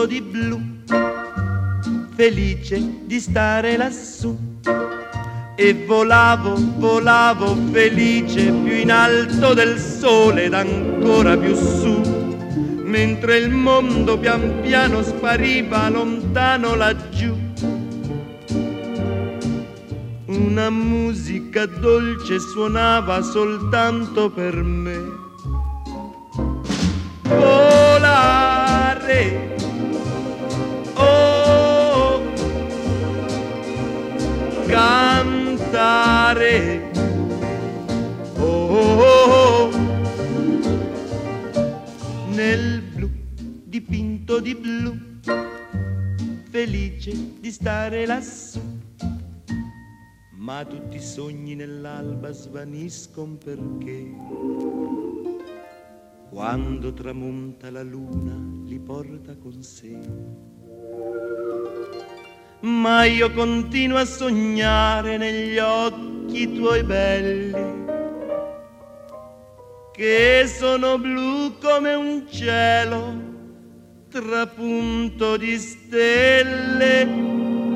dipinto di blu, felice di stare lassù. E volavo, volavo felice più in alto del sole ed ancora più su, mentre il mondo pian piano spariva lontano laggiù. Una musica dolce suonava soltanto per me. Volare, oh, cantare, oh, oh, oh, nel blu dipinto di blu, felice di stare lassù. Ma tutti i sogni nell'alba svaniscono perché quando tramonta la luna li porta con sé. Ma io continuo a sognare negli occhi tuoi belli, che sono blu come un cielo trapunto di stelle.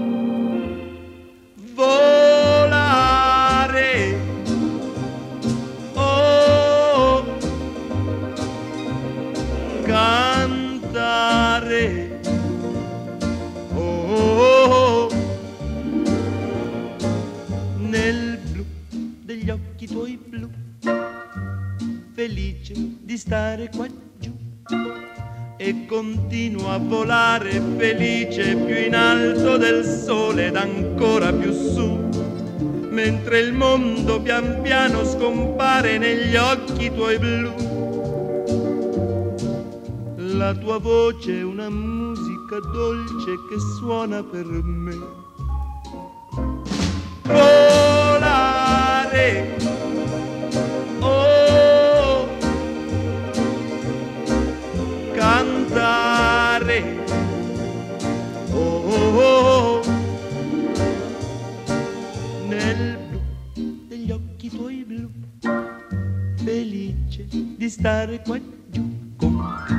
Volare, oh, cantare, oh, nel blu degli occhi tuoi blu, felice di stare qua giù. E continuo a volare felice più in alto del sole ed ancora più su, mentre il mondo pian piano scompare negli occhi tuoi blu. La tua voce è una musica dolce che suona per me. Volare, oh, cantare, oh, oh, oh, nel blu degli occhi tuoi blu, felice di stare qua giù con te.